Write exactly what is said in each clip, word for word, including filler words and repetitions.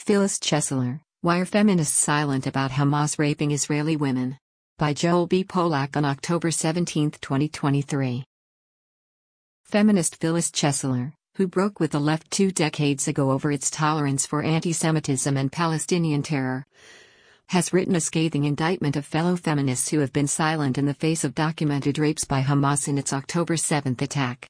Phyllis Chesler, Why Are Feminists Silent About Hamas Raping Israeli Women? By Joel B. Polak on October seventeenth, twenty twenty-three. Feminist Phyllis Chesler, who broke with the left two decades ago over its tolerance for anti-Semitism and Palestinian terror, has written a scathing indictment of fellow feminists who have been silent in the face of documented rapes by Hamas in its October seventh attack.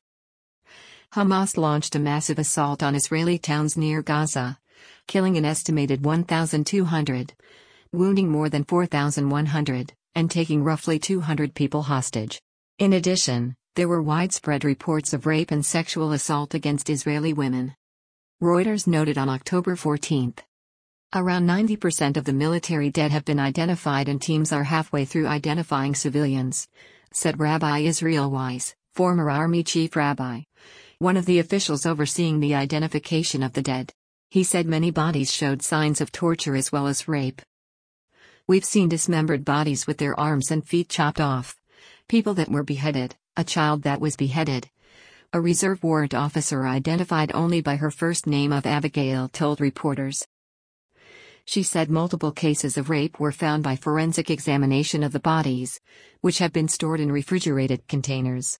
Hamas launched a massive assault on Israeli towns near Gaza, killing an estimated one thousand two hundred, wounding more than four thousand one hundred, and taking roughly two hundred people hostage. In addition, there were widespread reports of rape and sexual assault against Israeli women. Reuters noted on October fourteenth. Around ninety percent of the military dead have been identified and teams are halfway through identifying civilians, said Rabbi Israel Weiss, former Army Chief Rabbi, one of the officials overseeing the identification of the dead. He said many bodies showed signs of torture as well as rape. We've seen dismembered bodies with their arms and feet chopped off, people that were beheaded, a child that was beheaded. A reserve warrant officer identified only by her first name of Abigail told reporters. She said multiple cases of rape were found by forensic examination of the bodies, which have been stored in refrigerated containers.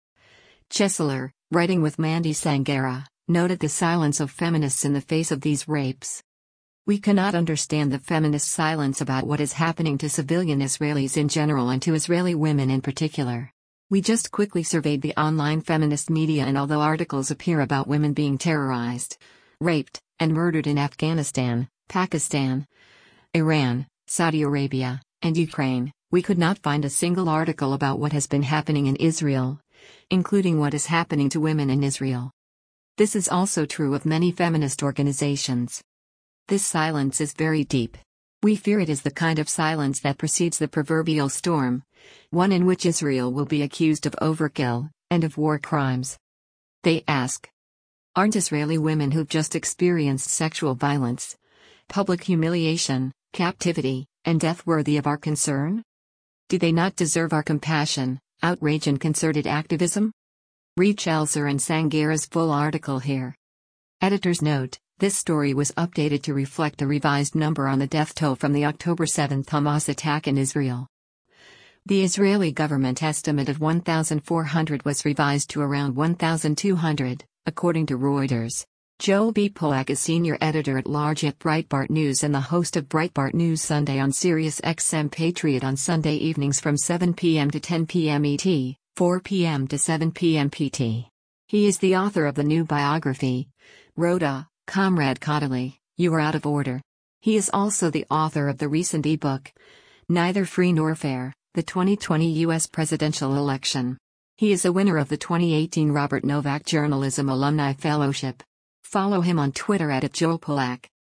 Chesler, writing with Mandy Sangera, noted the silence of feminists in the face of these rapes. We cannot understand the feminist silence about what is happening to civilian Israelis in general and to Israeli women in particular. We just quickly surveyed the online feminist media, and although articles appear about women being terrorized, raped, and murdered in Afghanistan, Pakistan, Iran, Saudi Arabia, and Ukraine, we could not find a single article about what has been happening in Israel, including what is happening to women in Israel. This is also true of many feminist organizations. This silence is very deep. We fear it is the kind of silence that precedes the proverbial storm, one in which Israel will be accused of overkill and of war crimes. They ask, aren't Israeli women who've just experienced sexual violence, public humiliation, captivity, and death worthy of our concern? Do they not deserve our compassion, outrage, and concerted activism? Read Chesler and Sangera's full article here. Editor's note: this story was updated to reflect the revised number on the death toll from the October seventh Hamas attack in Israel. The Israeli government estimate of one thousand four hundred was revised to around one thousand two hundred, according to Reuters. Joel B. Polak is senior editor-at-large at Breitbart News and the host of Breitbart News Sunday on Sirius X M Patriot on Sunday evenings from seven p m to ten p m E T, four p m to seven p m P T. He is the author of the new biography, Rhoda, Comrade Caudalie, You Are Out of Order. He is also the author of the recent ebook, Neither Free Nor Fair, the twenty twenty U S Presidential Election. He is a winner of the twenty eighteen Robert Novak Journalism Alumni Fellowship. Follow him on Twitter at Joel Polak.